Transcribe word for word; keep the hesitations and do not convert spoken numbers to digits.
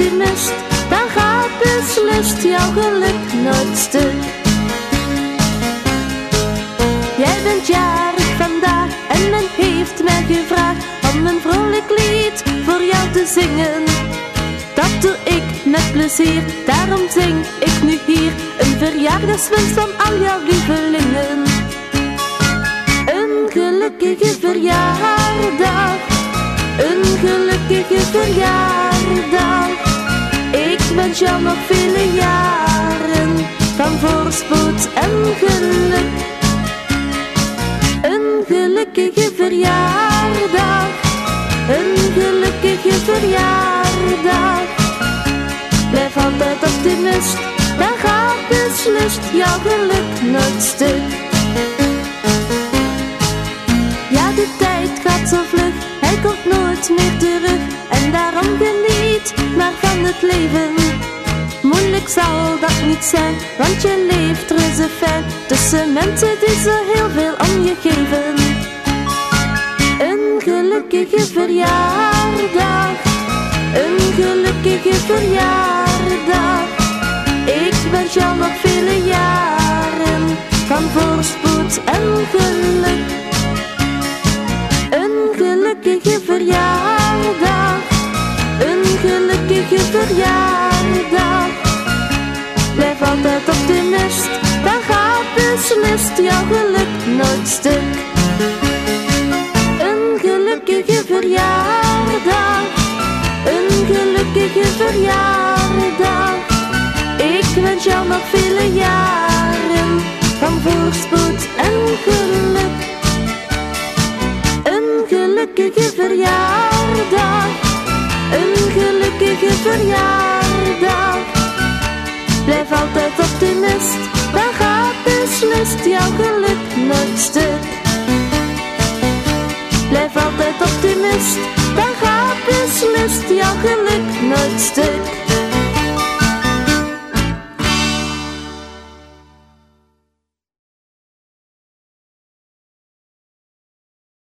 optimist, dan gaat beslist jouw geluk nooit stuk. Jij bent jarig vandaag en men heeft mij gevraagd om een vrolijk lied voor jou te zingen. Dat doe ik met plezier, daarom zing ik nu hier een verjaardagswens van al jouw lievelingen. Een gelukkige verjaardag, een gelukkige verjaardag. Ik wens jou nog vele jaren van voorspoed en geluk. Een gelukkige verjaardag, een gelukkige verjaardag. Blijf altijd optimist, dan gaat beslist jouw geluk nooit stuk. Ja, de tijd gaat zo vlug, hij komt nooit meer terug. En daarom geniet maar van het leven. Moeilijk zal dat niet zijn, want je leeft reuze fijn tussen mensen die zo heel veel om je geven. Een gelukkige verjaardag, een gelukkige verjaardag. Ik wens jou nog vele jaren van voorspoed en geluk. Een gelukkige verjaardag, een gelukkige verjaardag. Blijf altijd optimist, dan gaat beslist jouw geluk nooit stuk. Een gelukkige verjaardag, een gelukkige verjaardag. Ik wens jou nog vele jaren van voorspoed en geluk. Een gelukkige verjaardag, een gelukkige verjaardag. Blijf altijd optimist, dan gaat beslist jouw geluk nooit stuk. Blijf altijd optimist, dan gaat beslist jouw geluk nooit stuk.